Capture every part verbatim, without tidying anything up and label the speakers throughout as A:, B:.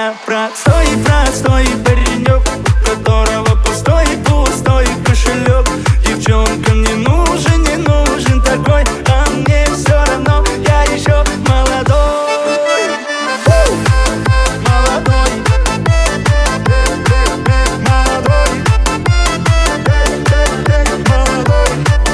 A: я простой, простой паренек, у которого пустой, пустой кошелек. Девчонкам не нужен, не нужен такой, а мне все равно, я еще молодой. Молодой, молодой, молодой.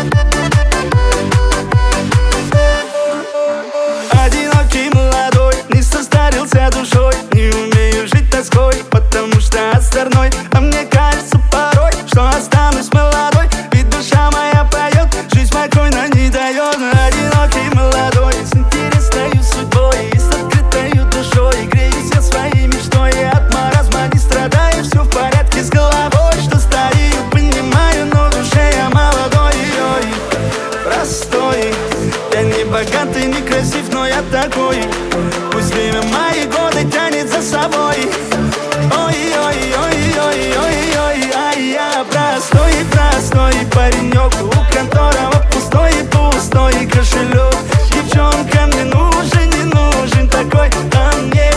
A: Одинокий молодой, не состарился душой, не умею жить тоской, потому что озорной. А мне кажется порой, что останусь молодой, ведь душа моя поет, жизнь спокойно не дает. Одинокий молодой, с интересной судьбой и с открытой душой, греюсь я своей мечтой, от маразма не страдаю, все в порядке с головой, что старею, понимаю, но в душе я молодой. Ой, простой, я не богатый, не красив, но я такой. Пусть время мои годы тянет за собой. Ой-ой-ой-ой-ой-ой, а я простой, простой паренек, у которого пустой, пустой кошелек. Девчонка мне нужен, не нужен такой, а мне